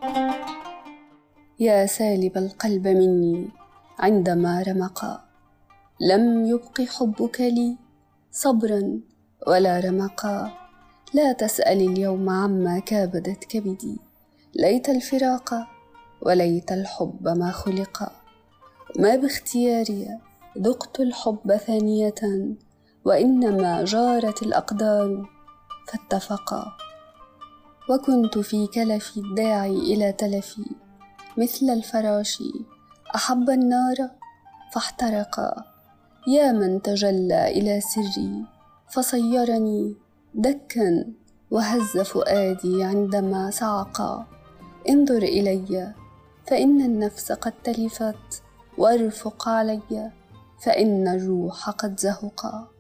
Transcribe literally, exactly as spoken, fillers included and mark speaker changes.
Speaker 1: يا سالب القلب مني عندما رمقا، لم يبق حبك لي صبرا ولا رمقا. لا تسأل اليوم عما كابدت كبدي، ليت الفراق وليت الحب ما خلقا. ما باختياري ذقت الحب ثانية، وإنما جارت الأقدار فاتفقا. وكنت في كلفي الداعي إلى تلفي، مثل الفراش أحب النار فاحترقا. يا من تجلى إلى سري فصيرني دكا، وهز فؤادي عندما صعقا. انظر إلي فإن النفس قد تلفت، وارفق علي فإن الروح قد زهقا.